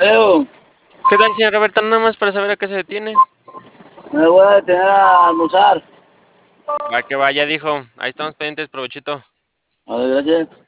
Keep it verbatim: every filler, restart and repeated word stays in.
Leo, ¿Qué tal, señor Roberto? Nada más para saber a qué se detiene. me voy a detener a almorzar. Va que vaya, dijo. Ahí estamos pendientes, provechito. A ver, gracias.